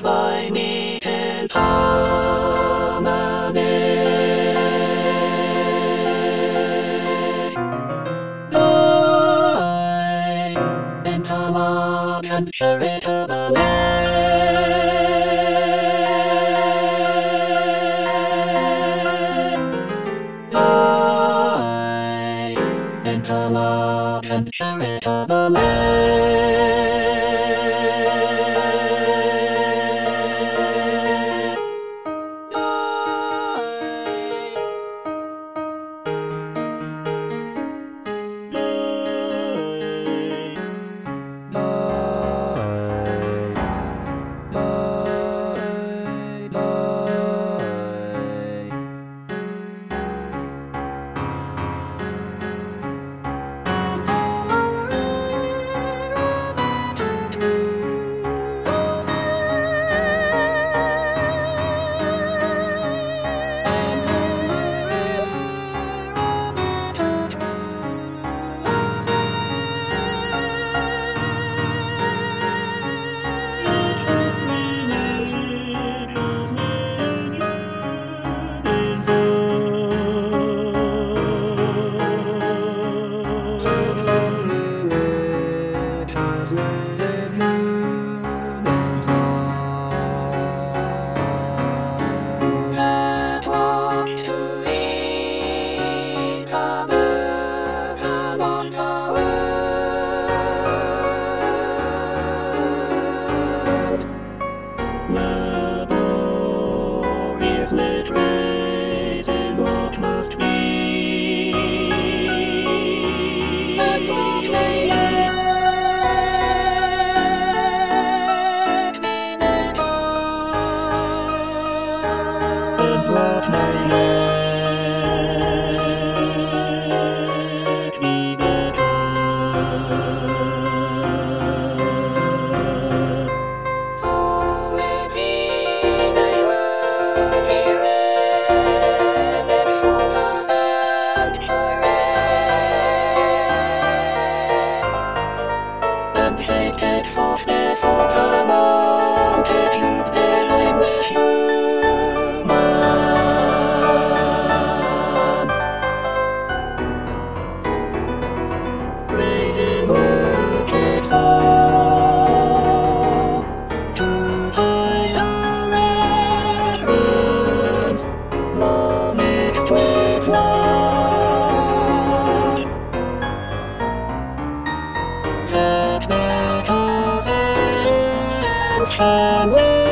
by meat and Parmanes. I am Tamar and charitable I am Tamar and charitable Let raise in what must be. And what may yet be better. And what may yet be better. So if he may take it for stay for the long, take you there, I wish you man. Raising worship's all to higher reverence, law mixed with love. That matters and can we